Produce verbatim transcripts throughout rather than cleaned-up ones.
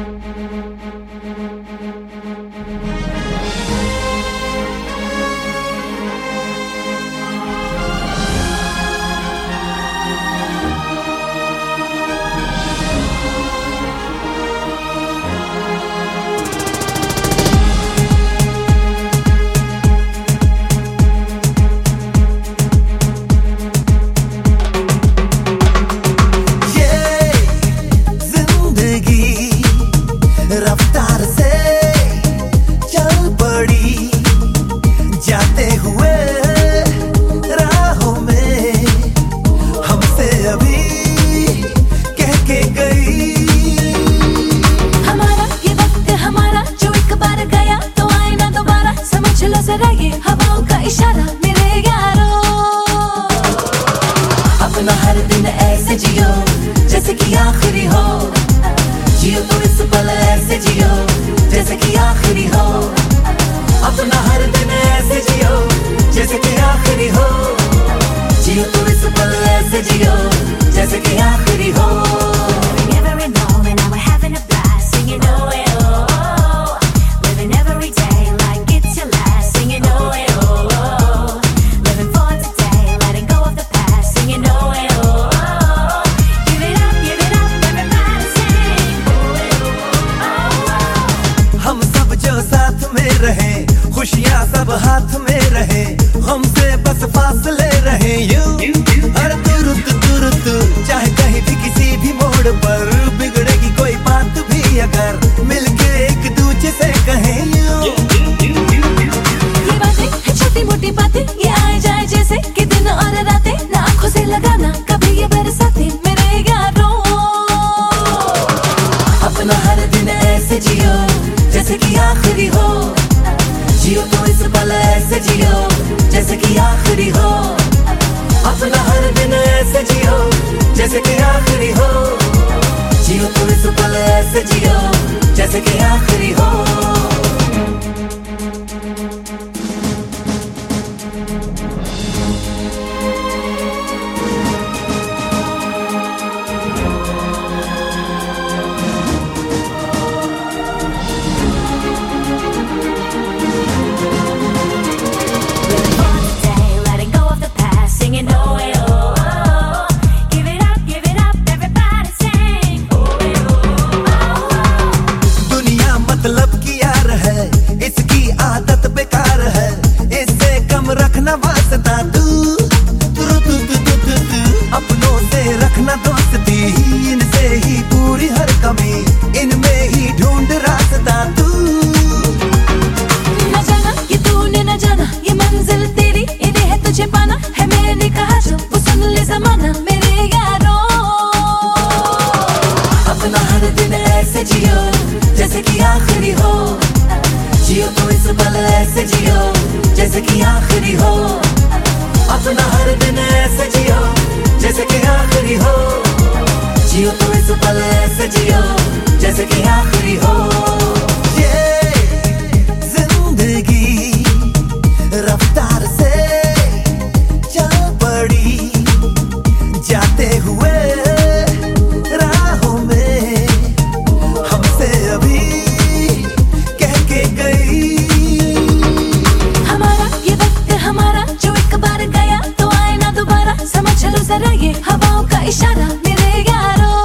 रफ्तार से चल पड़ी जाते हुए राहों में हमसे अभी कह के गई। हमारा ये वक्त हमारा जो एक बार गया तो आए ना दोबारा, समझ लो जरा ये हवाओं का इशारा मेरे यारों। अपना हर दिन ऐसे जियो जैसे कि आखिरी हो, जियो तो इस पल ऐसे जियो जैसे कि आखिरी हो। अपना हर दिन ऐसे जियो जैसे कि आखिरी हो, जियो तो इस पल ऐसे जियो जैसे कि आखिरी हो। Every moment now we're having a blast, singing oh eh oh oh, living every day like it's your last, singing oh eh oh oh, living for today, letting go of the past, singing oh eh oh oh, give it up, give it up, everybody sing oh eh oh oh। हम सब जो साथ में रहे, खुशियाँ सब हाथ में रहे, हमसे बस फासले रहे यूं हर तुरंत तुरंत, चाहे कहीं भी किसी भी मोड़ पर बिगड़ेगी कोई बात भी अगर मिलके एक दूसरे से कहें यूं। ये बातें है छोटी मोटी बातें, ये आए जाए जैसे कि दिन और रातें, ना आंखों से लगाना कभी ये बरसाते मेरे यारों। अपना हर दिन ऐसे जियो जैसे कि आखिरी हो, जियो तो इस पल ऐसे जियो जैसे कि आखिरी हो। अपना हर दिन ऐसे जियो जैसे कि आखिरी हो, जियो तो इस पल ऐसे जियो जैसे कि आखिरी हो। रखना वास्ता तू तू तू तू तू तू तू, अपनों से रखना दोस्ती, इनसे ही पूरी हर कमी, इनमें ही ढूंढ रास्ता तू। न जाना ये तूने न जाना, ये मंजिल तेरी इन्हें है तुझे पाना, है मैंने कहा जो वो सुन ले जमाना मेरे यारों। अपना हर दिन ऐसे जियो जैसे कि आखिरी हो, जियो तो इस पल ऐसे जियो जैसे कि आखिरी हो। अपना हर दिन ऐसे जियो जैसे कि आखिरी हो, जियो तो इस पल ऐसे जियो जैसे कि आखिरी हो। ये जिंदगी रफ्तार से चल पड़ी जाते हुए राहों में हमसे अभी कह के गई। समझ लो जरा ये हवाओं का इशारा मेरे यारों।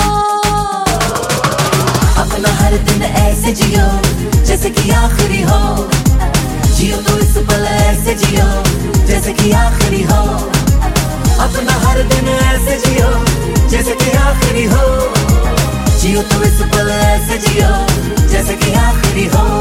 अपना हर दिन ऐसे जियो जैसे कि आखिरी हो, जियो तो इस पल ऐसे जियो जैसे कि आखिरी हो। अपना हर दिन ऐसे जियो जैसे कि आखिरी हो, जियो तो इस पल ऐसे जियो जैसे कि आखिरी हो।